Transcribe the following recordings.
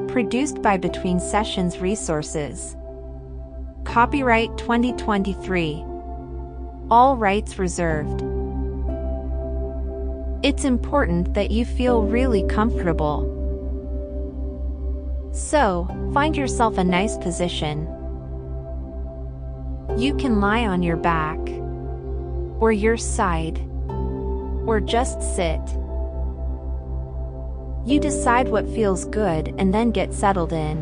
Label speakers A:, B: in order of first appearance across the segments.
A: Produced by Between Sessions Resources. Copyright 2023. All rights reserved. It's important that you feel really comfortable. So, find yourself a nice position. You can lie on your back, or your side, or just sit. You decide what feels good and then get settled in.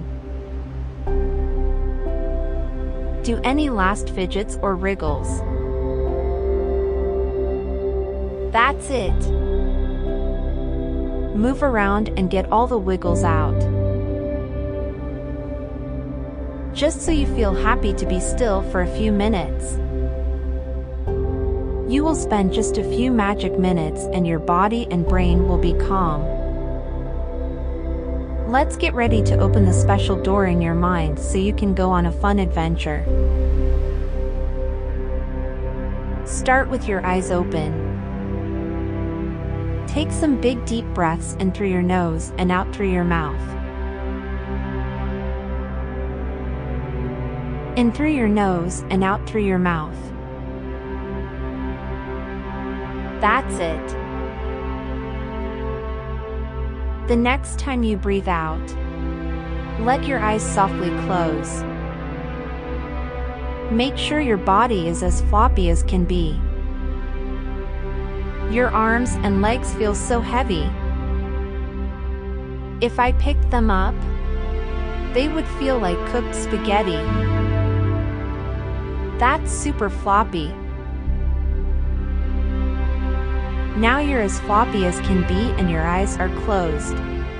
A: Do any last fidgets or wriggles? That's it. Move around and get all the wiggles out. Just so you feel happy to be still for a few minutes. You will spend just a few magic minutes and your body and brain will be calm. Let's get ready to open the special door in your mind so you can go on a fun adventure. Start with your eyes open. Take some big deep breaths in through your nose and out through your mouth. In through your nose and out through your mouth. That's it. The next time you breathe out, let your eyes softly close. Make sure your body is as floppy as can be. Your arms and legs feel so heavy. If I picked them up, they would feel like cooked spaghetti. That's super floppy. Now you're as floppy as can be and your eyes are closed.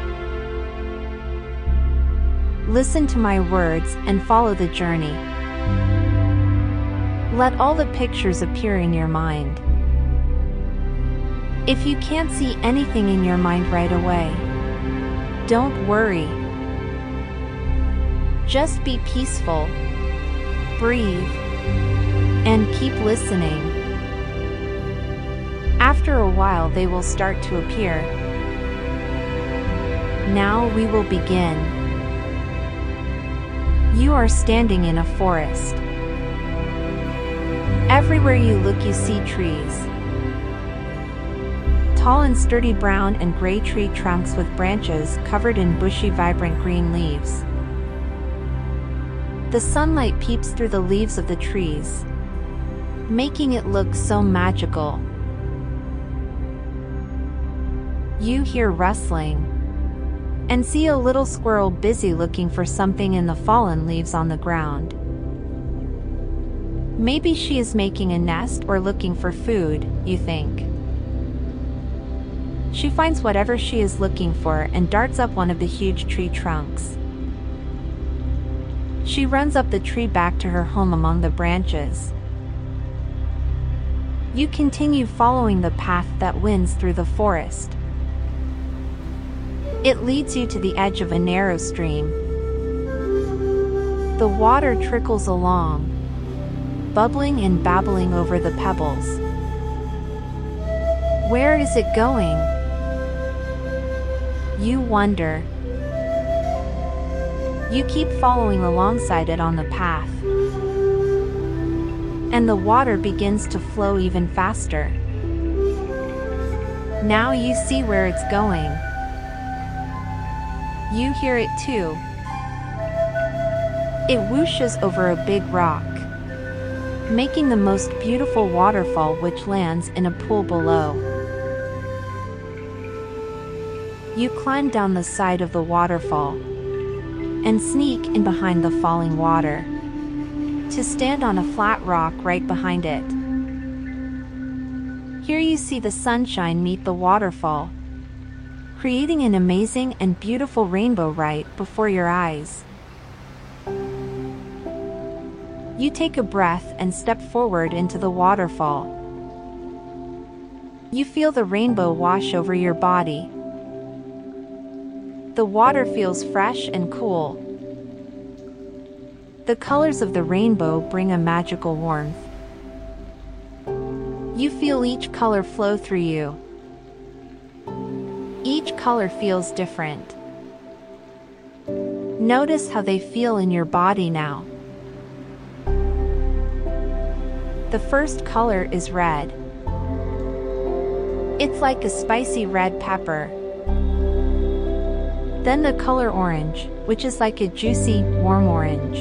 A: Listen to my words and follow the journey. Let all the pictures appear in your mind. If you can't see anything in your mind right away, don't worry. Just be peaceful, breathe, and keep listening. After a while they will start to appear. Now we will begin. You are standing in a forest. Everywhere you look you see trees. Tall and sturdy brown and gray tree trunks with branches covered in bushy vibrant green leaves. The sunlight peeps through the leaves of the trees, making it look so magical. You hear rustling and see a little squirrel busy looking for something in the fallen leaves on the ground. Maybe she is making a nest or looking for food, you think. She finds whatever she is looking for and darts up one of the huge tree trunks. She runs up the tree back to her home among the branches. You continue following the path that winds through the forest. It leads you to the edge of a narrow stream. The water trickles along, bubbling and babbling over the pebbles. Where is it going? You wonder. You keep following alongside it on the path, and the water begins to flow even faster. Now you see where it's going. You hear it too. It whooshes over a big rock, making the most beautiful waterfall which lands in a pool below. You climb down the side of the waterfall and sneak in behind the falling water to stand on a flat rock right behind it. Here you see the sunshine meet the waterfall, creating an amazing and beautiful rainbow right before your eyes. You take a breath and step forward into the waterfall. You feel the rainbow wash over your body. The water feels fresh and cool. The colors of the rainbow bring a magical warmth. You feel each color flow through you. Each color feels different. Notice how they feel in your body now. The first color is red. It's like a spicy red pepper. Then the color orange, which is like a juicy, warm orange.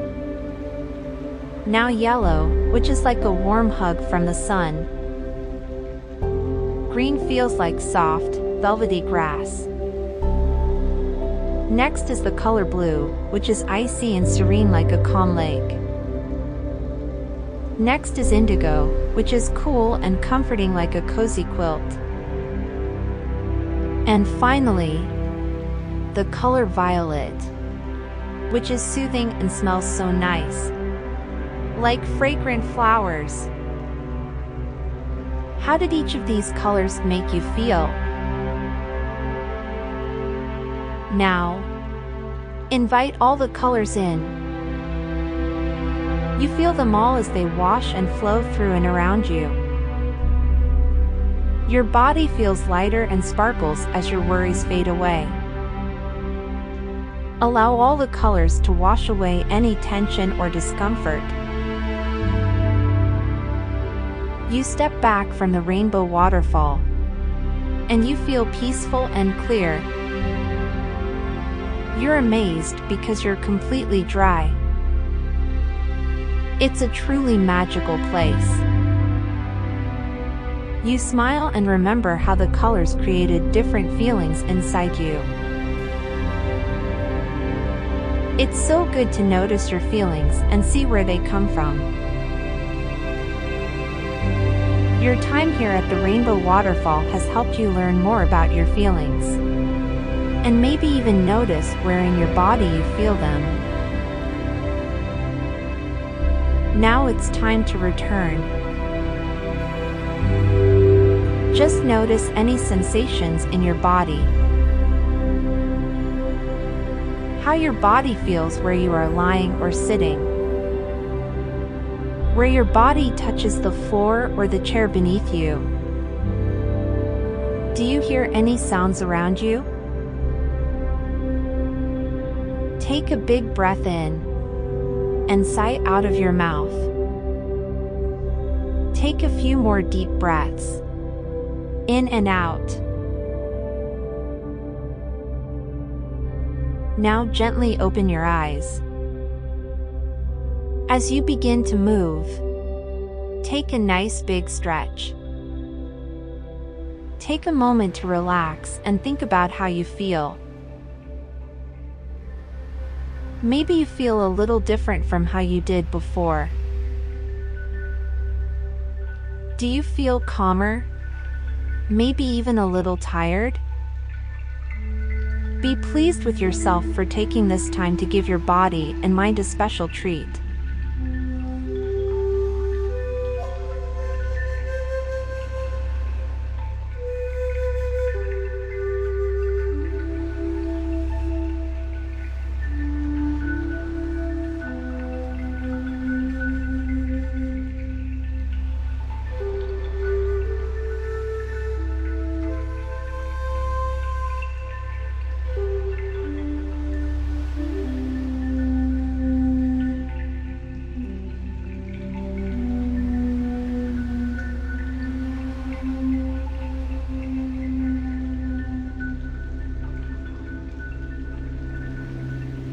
A: Now yellow, which is like a warm hug from the sun. Green feels like soft, velvety grass. Next is the color blue, which is icy and serene like a calm lake. Next is indigo, which is cool and comforting like a cozy quilt. And finally, the color violet, which is soothing and smells so nice, like fragrant flowers. How did each of these colors make you feel? Now, invite all the colors in. You feel them all as they wash and flow through and around you. Your body feels lighter and sparkles as your worries fade away. Allow all the colors to wash away any tension or discomfort. You step back from the rainbow waterfall, and you feel peaceful and clear. You're amazed because you're completely dry. It's a truly magical place. You smile and remember how the colors created different feelings inside you. It's so good to notice your feelings and see where they come from. Your time here at the Rainbow Waterfall has helped you learn more about your feelings, and maybe even notice where in your body you feel them. Now it's time to return. Just notice any sensations in your body. How your body feels where you are lying or sitting. Where your body touches the floor or the chair beneath you. Do you hear any sounds around you? Take a big breath in and sigh out of your mouth. Take a few more deep breaths in and out. Now gently open your eyes. As you begin to move, take a nice big stretch. Take a moment to relax and think about how you feel. Maybe you feel a little different from how you did before. Do you feel calmer? Maybe even a little tired? Be pleased with yourself for taking this time to give your body and mind a special treat.